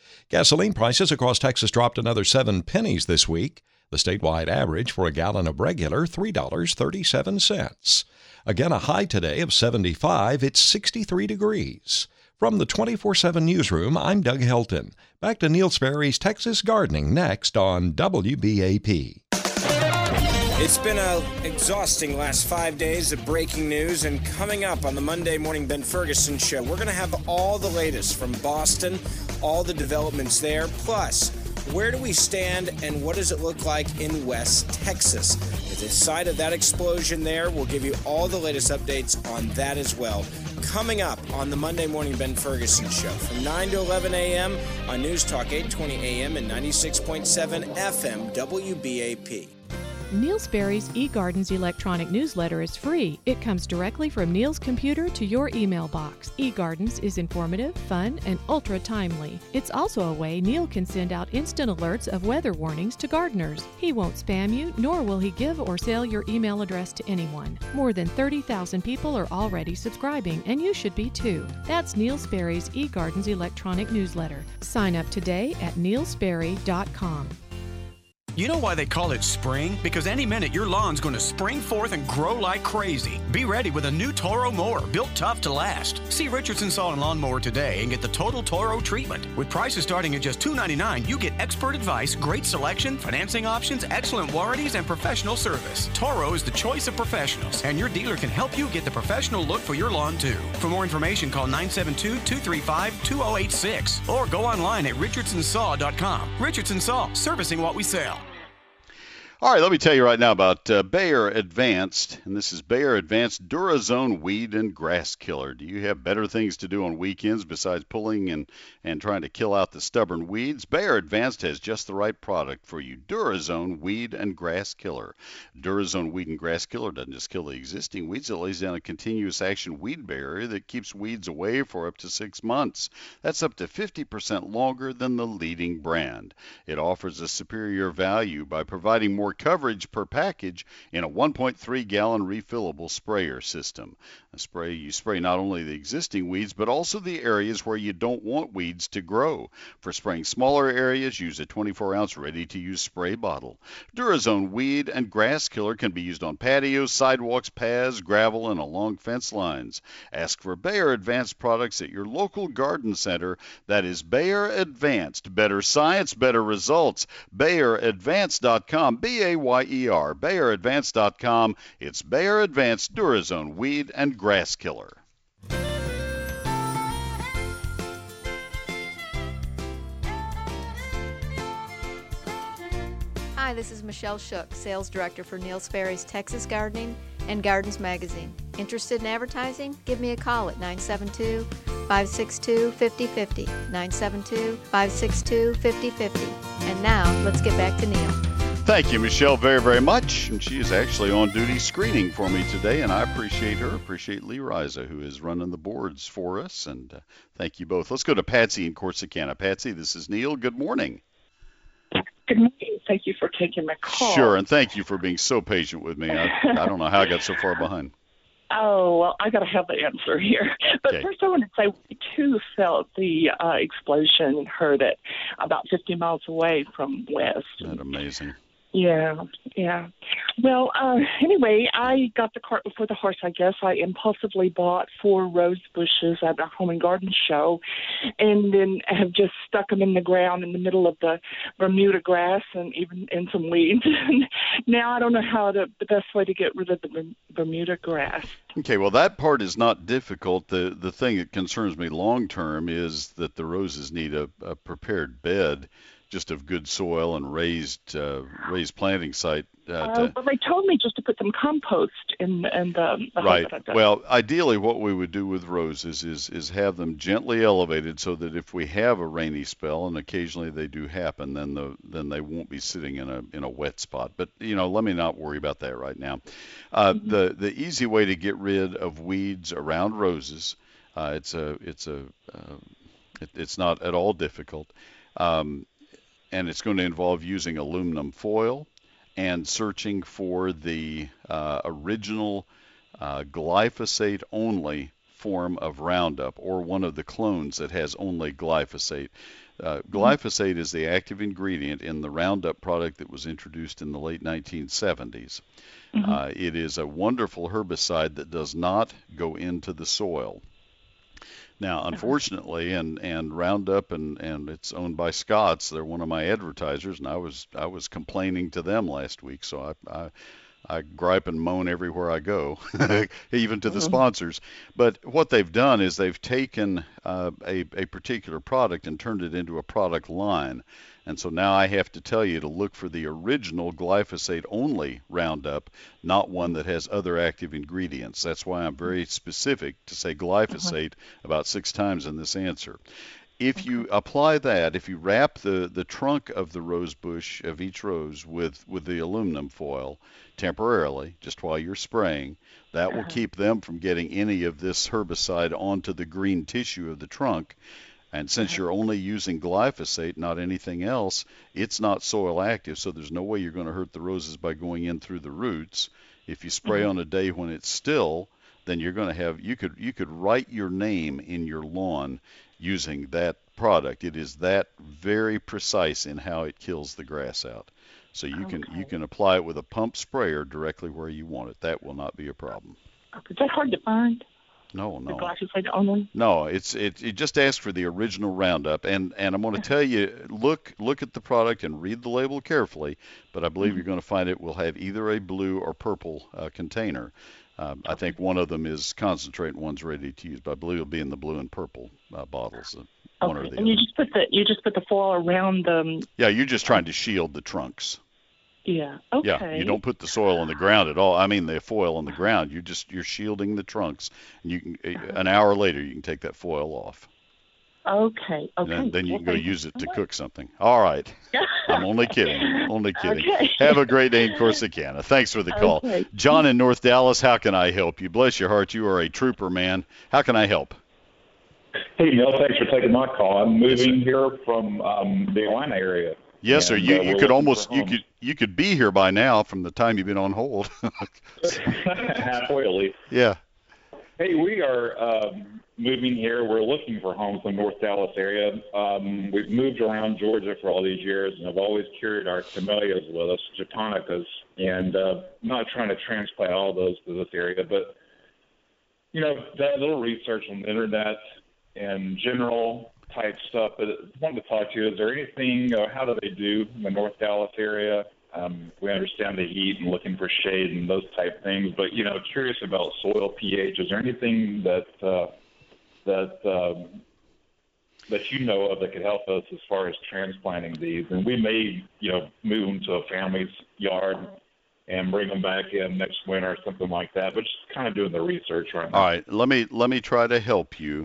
Gasoline prices across Texas dropped another seven pennies this week. The statewide average for a gallon of regular, three dollars and thirty-seven cents. Again, a high today of seventy-five. It's sixty-three degrees. From the twenty-four seven Newsroom, I'm Doug Helton. Back to Neil Sperry's Texas Gardening next on W B A P. It's been an exhausting last five days of breaking news, and coming up on the Monday Morning Ben Ferguson Show, we're going to have all the latest from Boston, all the developments there, plus where do we stand and what does it look like in West Texas? At the site of that explosion there, we'll give you all the latest updates on that as well. Coming up on the Monday Morning Ben Ferguson Show from nine to eleven a.m. on News Talk eight twenty a.m. and ninety-six point seven F M W B A P. Neil Sperry's eGardens electronic newsletter is free. It comes directly from Neil's computer to your email box. eGardens is informative, fun, and ultra-timely. It's also a way Neil can send out instant alerts of weather warnings to gardeners. He won't spam you, nor will he give or sell your email address to anyone. More than thirty thousand people are already subscribing, and you should be too. That's Neil Sperry's eGardens electronic newsletter. Sign up today at neil sperry dot com. You know why they call it spring? Because any minute your lawn's going to spring forth and grow like crazy. Be ready with a new Toro mower built tough to last. See Richardson Saw and Lawn Mower today and get the total Toro treatment. With prices starting at just two dollars and ninety-nine cents, you get expert advice, great selection, financing options, excellent warranties, and professional service. Toro is the choice of professionals, and your dealer can help you get the professional look for your lawn too. For more information, call nine seven two, two three five, two zero eight six or go online at richardson saw dot com. Richardson Saw, servicing what we sell. All right, let me tell you right now about uh, Bayer Advanced, and this is Bayer Advanced Durazone Weed and Grass Killer. Do you have better things to do on weekends besides pulling and, and trying to kill out the stubborn weeds? Bayer Advanced has just the right product for you, Durazone Weed and Grass Killer. Durazone Weed and Grass Killer doesn't just kill the existing weeds, it lays down a continuous action weed barrier that keeps weeds away for up to six months. That's up to fifty percent longer than the leading brand. It offers a superior value by providing more coverage per package in a one point three gallon refillable sprayer system. A spray, you spray not only the existing weeds, but also the areas where you don't want weeds to grow. For spraying smaller areas, use a twenty-four ounce ready-to-use spray bottle. Durazone Weed and Grass Killer can be used on patios, sidewalks, paths, gravel, and along fence lines. Ask for Bayer Advanced products at your local garden center. That is Bayer Advanced. Better science, better results. Bayer Advanced dot com. B A Y E R. Bayer Advanced dot com. It's Bayer Advanced Durazone Weed and Grass Killer. Hi, this is Michelle Shook, Sales Director for Neil Sperry's Texas Gardening and Gardens Magazine. Interested in advertising? Give me a call at nine seven two, five six two, five zero five zero, nine seven two, five six two, five zero five zero. And now, let's get back to Neil. Thank you, Michelle, very, very much. And she is actually on duty screening for me today, and I appreciate her. Appreciate Lee Riza, who is running the boards for us. And uh, thank you both. Let's go to Patsy in Corsicana. Patsy, this is Neil. Good morning. Good morning. Thank you for taking my call. Sure, and thank you for being so patient with me. I, I don't know how I got so far behind. Oh, well, I got to have the answer here. But Okay. first I want to say we, too, felt the uh, explosion and heard it about fifty miles away from West. Isn't that amazing? Yeah, yeah. Well, uh, anyway, I got the cart before the horse, I guess. I impulsively bought four rose bushes at a home and garden show and then have just stuck them in the ground in the middle of the Bermuda grass and even in some weeds. Now I don't know how to, the best way to get rid of the Berm- Bermuda grass. Okay, well, that part is not difficult. The the thing that concerns me long term is that the roses need a, a prepared bed, just of good soil and raised uh, raised planting site. Uh, Uh, to, well, they told me just to put some compost in, in the, the right. hole that I've done. Well, ideally, what we would do with roses is is have them gently elevated so that if we have a rainy spell, and occasionally they do happen, then the then they won't be sitting in a in a wet spot. But you know, let me not worry about that right now. Uh, Mm-hmm. The the easy way to get rid of weeds around roses, uh, it's a it's a uh, it, it's not at all difficult. Um, and it's going to involve using aluminum foil and searching for the uh, original uh, glyphosate-only form of Roundup, or one of the clones that has only glyphosate. Uh, glyphosate is the active ingredient in the Roundup product that was introduced in the late nineteen seventies. Mm-hmm. Uh, it is a wonderful herbicide that does not go into the soil. Now, unfortunately, and, and Roundup and, and it's owned by Scotts. They're one of my advertisers, and I was I was complaining to them last week. So I I, I gripe and moan everywhere I go, even to the sponsors. But what they've done is they've taken uh, a a particular product and turned it into a product line. And so now I have to tell you to look for the original glyphosate-only Roundup, not one that has other active ingredients. That's why I'm very specific to say glyphosate uh-huh. about six times in this answer. If you apply that, if you wrap the, the trunk of the rose bush, of each rose, with, with the aluminum foil temporarily, just while you're spraying, that uh-huh. will keep them from getting any of this herbicide onto the green tissue of the trunk. And since you're only using glyphosate, not anything else, it's not soil active, so there's no way you're going to hurt the roses by going in through the roots. If you spray mm-hmm. on a day when it's still, then you're going to have, you could you could write your name in your lawn using that product. It is that very precise in how it kills the grass out. So you okay. can you can apply it with a pump sprayer directly where you want it. That will not be a problem. Is that hard to find? No, no. The glyphosate only? No, it's it. You just ask for the original Roundup, and and I'm going to tell you, look look at the product and read the label carefully. But I believe mm-hmm. you're going to find it will have either a blue or purple uh, container. Um, I think one of them is concentrate and one's ready to use, but I believe it'll be in the blue and purple uh, bottles. Uh, one okay. or the and other. you just put the you just put the foil around the. Yeah, you're just trying to shield the trunks. Yeah. Okay. Yeah, you don't put the soil on the ground at all. I mean, the foil on the ground. You just you're shielding the trunks. And you can an hour later you can take that foil off. Okay. Okay. And then, then you well, can go use it to cook something. All right. I'm only kidding. Only kidding. Okay. Have a great day in Corsicana. Thanks for the call. Okay. John in North Dallas, how can I help you? Bless your heart. You are a trooper, man. How can I help? Hey, Neil. Thanks for taking my call. I'm moving yes, here from um, the Atlanta area. Yes, sir. And, You uh, you could almost you could you could be here by now from the time you've been on hold. Halfway at least. Yeah. Hey, we are um, moving here. We're looking for homes in the North Dallas area. Um, we've moved around Georgia for all these years, and I've always carried our camellias with us, jatonicas, and uh, not trying to transplant all those to this area, but you know, that little research on the internet and general type stuff. But I wanted to talk to you. Is there anything, uh, how do they do in the North Dallas area? Um, we understand the heat and looking for shade and those type things, but, you know, curious about soil pH. Is there anything that uh, that um, that you know of that could help us as far as transplanting these? And we may, you know, move them to a family's yard and bring them back in next winter or something like that, but just kind of doing the research right now. All right, let me let me try to help you.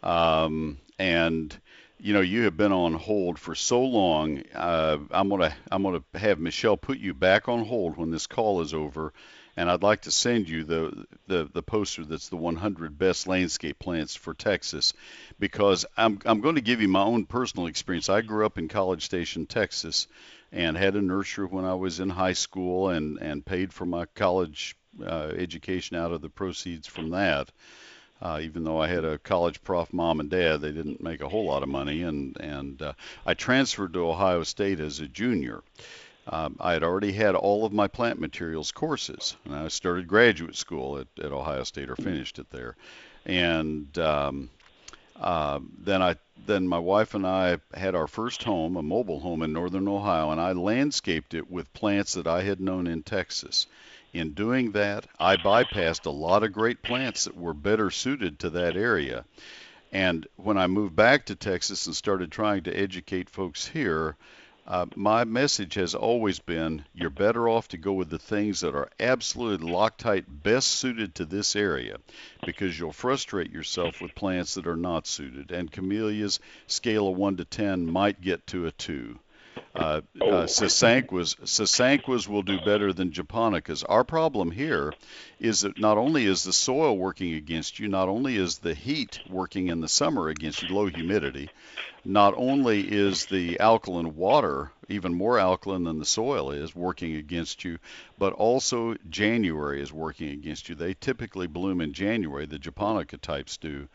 Um, and you know, you have been on hold for so long. Uh, I'm gonna I'm gonna have Michelle put you back on hold when this call is over, and I'd like to send you the the, the poster that's the one hundred best landscape plants for Texas, because I'm I'm going to give you my own personal experience. I grew up in College Station, Texas, and had a nursery when I was in high school, and and paid for my college uh, education out of the proceeds from that. Uh, even though I had a college prof mom and dad, they didn't make a whole lot of money, and and uh, I transferred to Ohio State as a junior. Um, I had already had all of my plant materials courses, and I started graduate school at, at Ohio State, or finished it there. And um, uh, then I then my wife and I had our first home, a mobile home in northern Ohio, and I landscaped it with plants that I had known in Texas. In doing that, I bypassed a lot of great plants that were better suited to that area. And when I moved back to Texas and started trying to educate folks here, uh, my message has always been, you're better off to go with the things that are absolutely Loctite best suited to this area, because you'll frustrate yourself with plants that are not suited. And camellias, scale of one to ten, might get to a two. Uh, uh, Sasanquas, Sasanquas will do better than Japonicas. Our problem here is that not only is the soil working against you, not only is the heat working in the summer against you, low humidity, not only is the alkaline water, even more alkaline than the soil is, working against you, but also January is working against you. They typically bloom in January, the Japonica types do.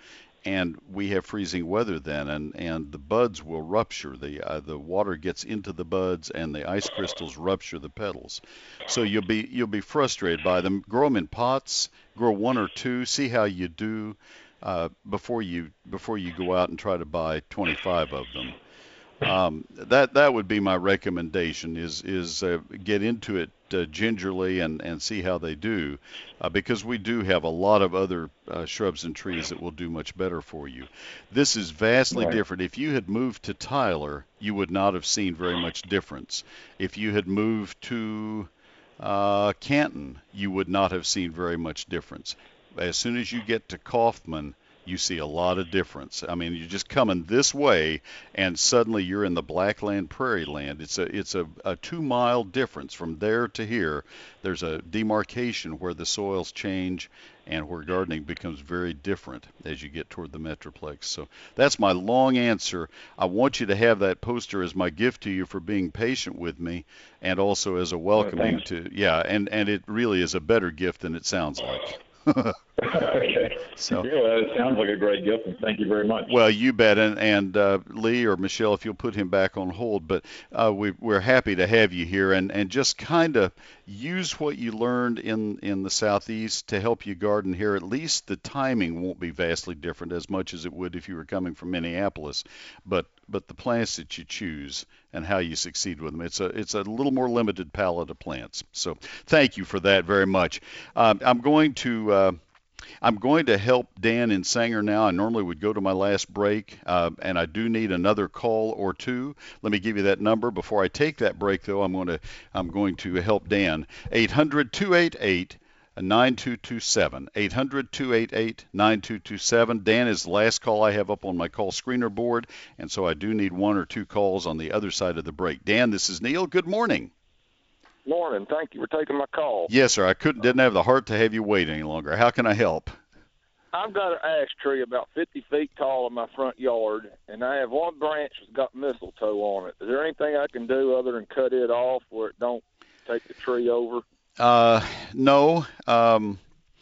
and we have freezing weather then, and, and the buds will rupture. The uh, the water gets into the buds, and the ice crystals rupture the petals. So you'll be you'll be frustrated by them. Grow them in pots. Grow one or two. See how you do uh, before you before you go out and try to buy twenty-five of them. Um, that that would be my recommendation. Is is uh, get into it uh, gingerly and and see how they do, uh, because we do have a lot of other uh, shrubs and trees that will do much better for you. This is vastly Right. different. If you had moved to Tyler, you would not have seen very much difference. If you had moved to uh, Canton, you would not have seen very much difference. As soon as you get to Kaufman, you see a lot of difference. I mean, you're just coming this way, and suddenly you're in the Blackland Prairie Land. It's a it's a, a two-mile difference from there to here. There's a demarcation where the soils change and where gardening becomes very different as you get toward the Metroplex. So that's my long answer. I want you to have that poster as my gift to you for being patient with me, and also as a welcoming thanks. to, yeah, and, and it really is a better gift than it sounds like. Okay. So- yeah, well, it sounds like a great gift, and thank you very much. Well, you bet, and, and uh, Lee or Michelle, if you'll put him back on hold, but uh, we, we're happy to have you here, and, and just kind of use what you learned in, in the Southeast to help you garden here. At least the timing won't be vastly different as much as it would if you were coming from Minneapolis, but but the plants that you choose and how you succeed with them, it's a it's a little more limited palette of plants. So thank you for that very much. Um, I'm going to uh, I'm going to help Dan in Sanger now. I normally would go to my last break, uh, and I do need another call or two. Let me give you that number. Before I take that break, though, I'm going to I'm going to help Dan. eight hundred, two eight eight, nine two two seven. eight hundred, two eight eight, nine two two seven. Dan is the last call I have up on my call screener board, and so I do need one or two calls on the other side of the break. Dan, this is Neil. Good morning. Morning. Thank you for taking my call. Yes, sir. I couldn't didn't have the heart to have you wait any longer. How can I help? I've got an ash tree about fifty feet tall in my front yard, and I have one branch that's got mistletoe on it. Is there anything I can do other than cut it off where it don't take the tree over? Uh, no. Um,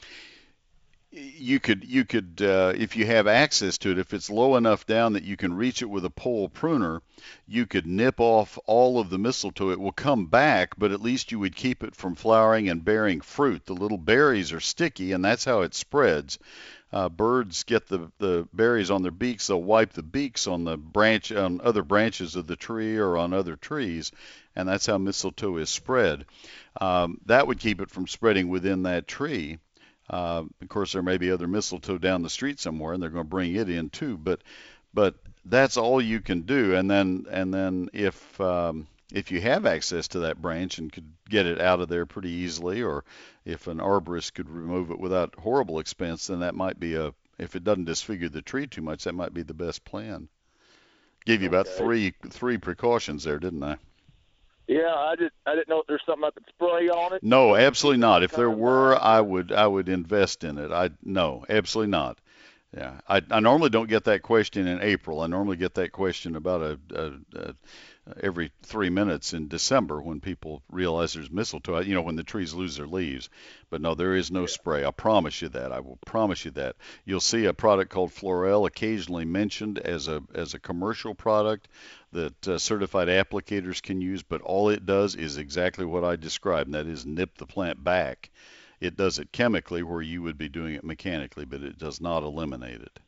you could, you could, uh, if you have access to it, if it's low enough down that you can reach it with a pole pruner, you could nip off all of the mistletoe. It will come back, but at least you would keep it from flowering and bearing fruit. The little berries are sticky, and that's how it spreads. Uh, birds get the, the berries on their beaks. They'll wipe the beaks on the branch, on other branches of the tree or on other trees, and that's how mistletoe is spread. Um, that would keep it from spreading within that tree. Uh, of course, there may be other mistletoe down the street somewhere, and they're going to bring it in too. But, but that's all you can do. And then, and then if um, if you have access to that branch and could get it out of there pretty easily, or if an arborist could remove it without horrible expense, then that might be a. If it doesn't disfigure the tree too much, that might be the best plan. Gave you about Okay. three three precautions there, didn't I? Yeah, I just I didn't know if there's something I could spray on it. No, absolutely not. If there were, I would I would invest in it. I no, absolutely not. Yeah, I, I normally don't get that question in April. I normally get that question about a, a, a every three minutes in December when people realize there's mistletoe. You know, when the trees lose their leaves. But no, there is no spray. I promise you that. I will promise you that. You'll see a product called Florel occasionally mentioned as a as a commercial product that uh, certified applicators can use, but all it does is exactly what I described, and that is nip the plant back. It does it chemically where you would be doing it mechanically, but it does not eliminate it.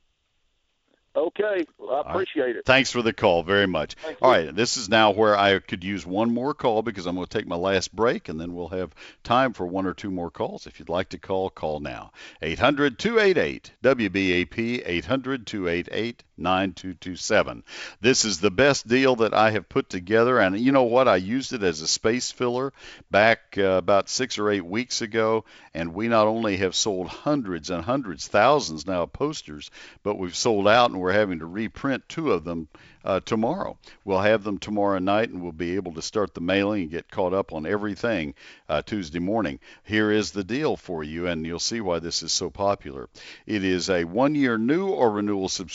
Okay, well, I appreciate it. Thanks for the call very much. Thank All you. right, this is now where I could use one more call because I'm going to take my last break, and then we'll have time for one or two more calls. If you'd like to call, call now. eight hundred, two eight eight, W B A P, eight hundred, two eight eight, nine two two seven. This is the best deal that I have put together, and you know what? I used it as a space filler back uh, about six or eight weeks ago, and we not only have sold hundreds and hundreds, thousands now of posters, but we've sold out, and we're having to reprint two of them uh, tomorrow. We'll have them tomorrow night, and we'll be able to start the mailing and get caught up on everything uh, Tuesday morning. Here is the deal for you, and you'll see why this is so popular. It is a one-year new or renewal subscription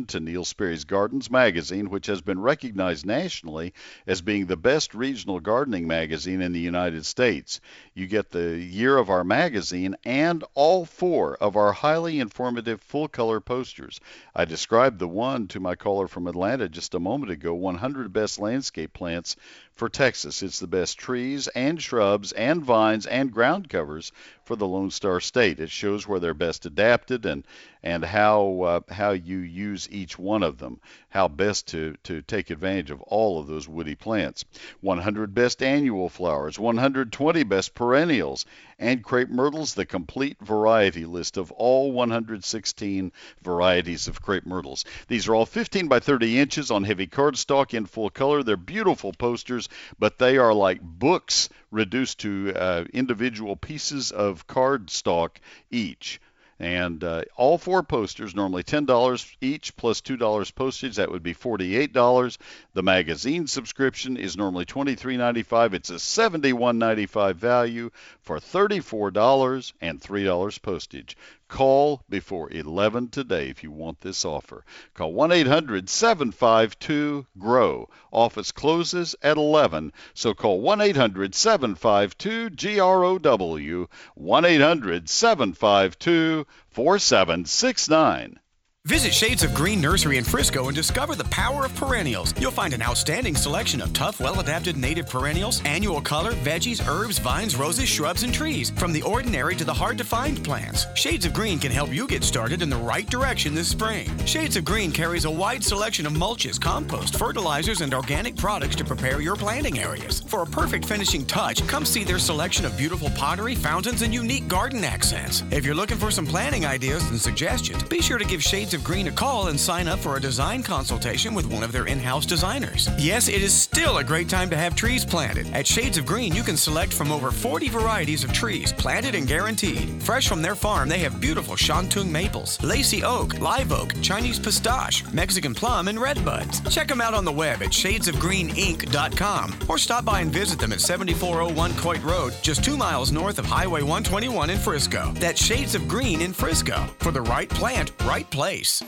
to Neil Sperry's Gardens magazine, which has been recognized nationally as being the best regional gardening magazine in the United States. You get the year of our magazine and all four of our highly informative full-color posters. I described the one to my caller from Atlanta just a moment ago, one hundred Best Landscape Plants for Texas. It's the best trees and shrubs and vines and ground covers for the Lone Star State. It shows where they're best adapted and and how uh, how you use each one of them, how best to, to take advantage of all of those woody plants. one hundred Best Annual Flowers, one hundred twenty Best Perennials, and crepe myrtles, the complete variety list of all one hundred sixteen varieties of crepe myrtles. These are all fifteen by thirty inches on heavy cardstock in full color. They're beautiful posters, but they are like books reduced to uh, individual pieces of cardstock each. And uh, all four posters, normally ten dollars each plus two dollars postage. That would be forty-eight dollars. The magazine subscription is normally twenty-three ninety-five. It's a seventy-one ninety-five value for thirty-four dollars and three dollars postage. Call before eleven today if you want this offer. Call one eight hundred seven five two G R O W. Office closes at eleven, so call one eight hundred seven five two G R O W, one eight hundred seven five two four seven six nine. Visit Shades of Green Nursery in Frisco and discover the power of perennials. You'll find an outstanding selection of tough, well-adapted native perennials, annual color, veggies, herbs, vines, roses, shrubs, and trees. From the ordinary to the hard-to-find plants, Shades of Green can help you get started in the right direction this spring. Shades of Green carries a wide selection of mulches, compost, fertilizers, and organic products to prepare your planting areas. For a perfect finishing touch, come see their selection of beautiful pottery, fountains, and unique garden accents. If you're looking for some planting ideas and suggestions, be sure to give Shades of Green a call and sign up for a design consultation with one of their in-house designers. Yes, it is still a great time to have trees planted. At Shades of Green, you can select from over forty varieties of trees, planted and guaranteed. Fresh from their farm, they have beautiful Shantung maples, lacy oak, live oak, Chinese pistache, Mexican plum, and red buds. Check them out on the web at shades of green inc dot com or stop by and visit them at seventy-four oh one Coit Road, just two miles north of Highway one twenty-one in Frisco. That's Shades of Green in Frisco. For the right plant, right place.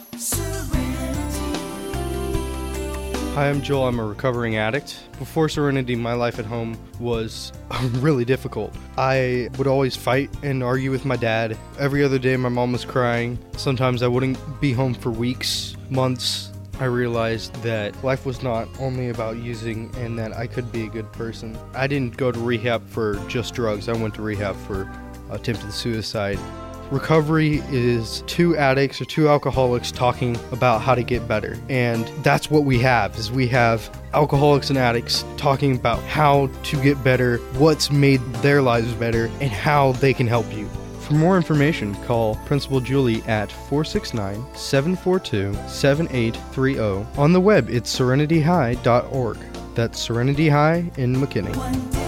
Hi, I'm Joel. I'm a recovering addict. Before Serenity, my life at home was really difficult. I would always fight and argue with my dad. Every other day, my mom was crying. Sometimes I wouldn't be home for weeks, months. I realized that life was not only about using and that I could be a good person. I didn't go to rehab for just drugs. I went to rehab for attempted suicide. Recovery is two addicts or two alcoholics talking about how to get better. And that's what we have, is we have alcoholics and addicts talking about how to get better, what's made their lives better, and how they can help you. For more information, call Principal Julie at four six nine, seven four two, seven eight three zero. On the web, it's serenity high dot org. That's Serenity High in McKinney.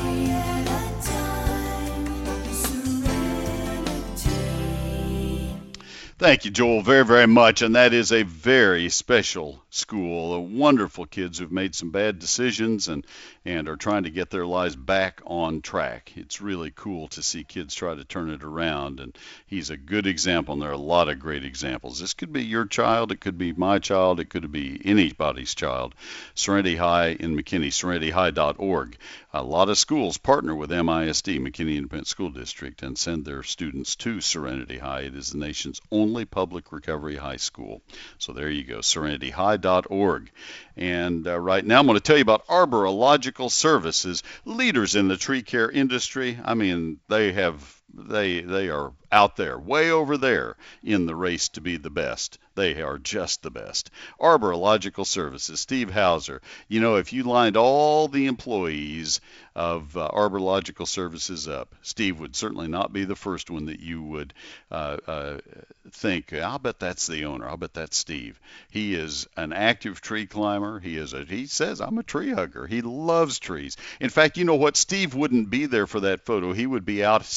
Thank you, Joel, very, very much. And that is a very special school, wonderful kids who've made some bad decisions and, and are trying to get their lives back on track. It's really cool to see kids try to turn it around, and he's a good example, and there are a lot of great examples. This could be your child, it could be my child, it could be anybody's child. Serenity High in McKinney, serenity high dot org. A lot of schools partner with M I S D, McKinney Independent School District, and send their students to Serenity High. It is the nation's only public recovery high school. So there you go, serenity high dot org. And uh, right now I'm going to tell you about Arborological Services, leaders in the tree care industry. I mean, they have they they are out there, way over there in the race to be the best. They are just the best. Arborological Services, Steve Hauser. You know, if you lined all the employees of uh, Arborological Services up, Steve would certainly not be the first one that you would uh, uh, think, I'll bet that's the owner. I'll bet that's Steve. He is an active tree climber. He is a, he says, I'm a tree hugger. He loves trees. In fact, you know what? Steve wouldn't be there for that photo. He would be out saving some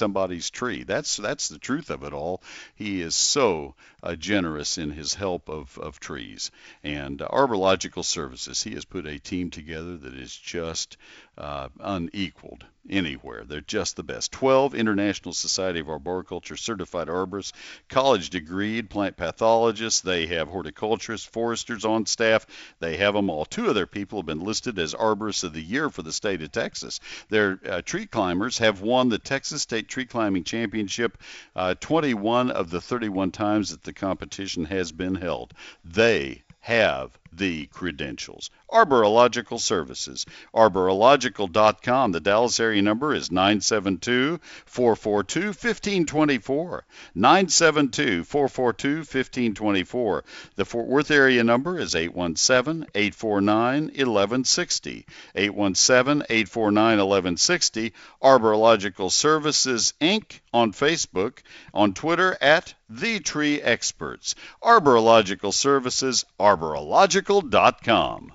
somebody's tree. That's that's the truth of it all. He is so uh, generous in his help of, of trees. And uh, Arborilogical Services, he has put a team together that is just uh, unequaled anywhere. They're just the best. twelve International Society of Arboriculture certified arborists, college degreed plant pathologists. They have horticulturists, foresters on staff. They have them all. Two of their people have been listed as Arborists of the Year for the state of Texas. Their uh, tree climbers have won the Texas State Tree Climbing Championship uh, twenty-one of the thirty-one times that the competition has been held. They have the credentials. Arborilogical Services, arborilogical dot com. The Dallas area number is nine seven two, four four two, one five two four, nine seven two, four four two, one five two four. The Fort Worth area number is eight one seven, eight four nine, one one six zero, eight one seven, eight four nine, one one six zero. Arborilogical Services, Incorporated on Facebook, on Twitter at The Tree Experts. Arborilogical Services, arborilogical dot com.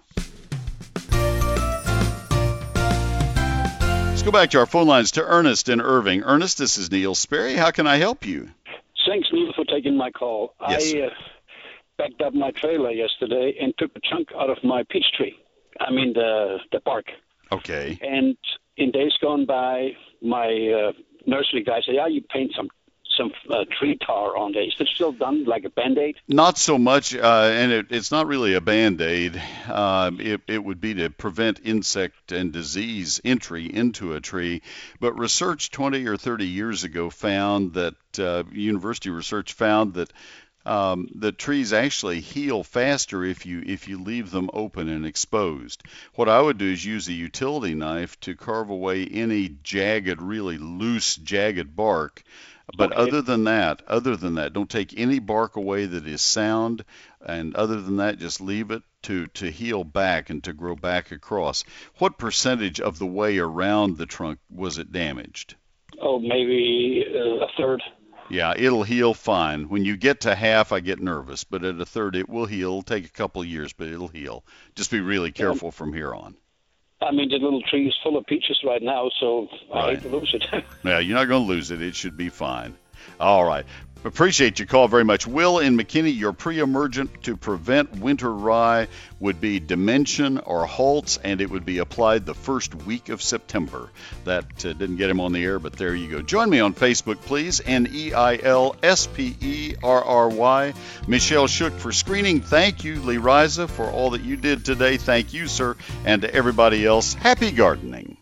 Let's go back to our phone lines to Ernest in Irving. Ernest, this is Neil Sperry. How can I help you? Thanks, Neil, for taking my call. Yes, I uh, backed up my trailer yesterday and took a chunk out of my peach tree. I mean, the the bark. Okay. And in days gone by, my uh, nursery guy said, yeah, you paint some some uh, tree tar on there. Is it still done like a Band-Aid? Not so much, uh, and it, it's not really a Band-Aid. Um, it, it would be to prevent insect and disease entry into a tree. But research twenty or thirty years ago found that, uh, university research found that Um, the trees actually heal faster if you if you leave them open and exposed. What I would do is use a utility knife to carve away any jagged, really loose, jagged bark. But Okay. other than that, other than that, don't take any bark away that is sound. And other than that, just leave it to, to heal back and to grow back across. What percentage of the way around the trunk was it damaged? Oh, maybe uh, a third. Yeah, it'll heal fine. When you get to half, I get nervous, but at a third, it will heal. It'll take a couple of years, but it'll heal. Just be really careful from here on. I mean, the little tree is full of peaches right now, so I Right. hate to lose it. Yeah, you're not going to lose it. It should be fine. All right. Appreciate your call very much. Will in McKinney, your pre-emergent to prevent winter rye would be Dimension or Holtz, and it would be applied the first week of September. That uh, didn't get him on the air, but there you go. Join me on Facebook, please. N E I L S P E R R Y. Michelle Shook for screening. Thank you, Lee Riza, for all that you did today. Thank you, sir. And to everybody else, happy gardening.